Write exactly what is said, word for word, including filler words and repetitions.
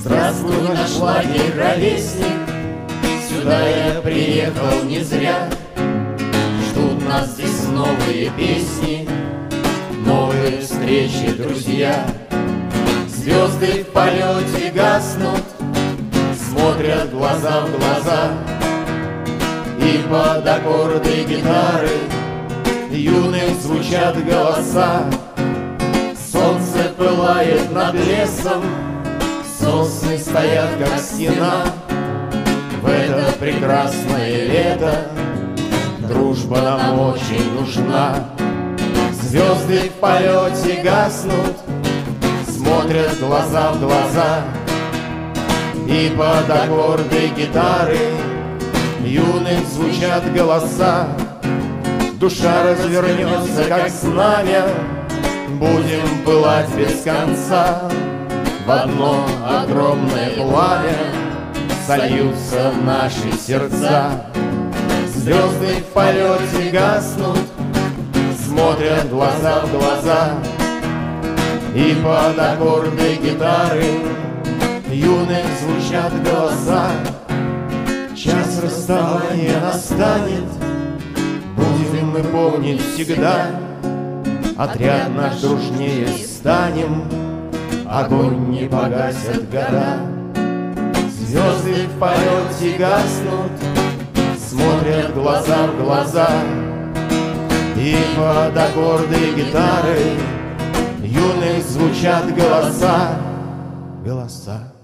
Здравствуй, наш лагерь, ровесник, сюда я приехал не зря. Ждут нас здесь новые песни, новые встречи, друзья. Звезды в полете гаснут, смотрят глаза в глаза, и под аккорды гитары юных звучат голоса. Солнце пылает над лесом, сосны стоят, как стена. В это прекрасное лето дружба нам очень нужна. Звезды в полете гаснут, смотрят глаза в глаза, и под аккорды гитары юных звучат голоса. Душа развернется, как знамя, будем пылать без конца. В одно огромное пламя сольются наши сердца. Звезды в полете гаснут, смотрят глаза в глаза, и под аккорды гитары юных звучат голоса. Час расставания настанет, будем мы помнить всегда. Отряд наш дружнее станем, огонь не погасят года. Звезды в полете гаснут, смотрят глаза в глаза, и под аккорды гитары юных звучат голоса, голоса.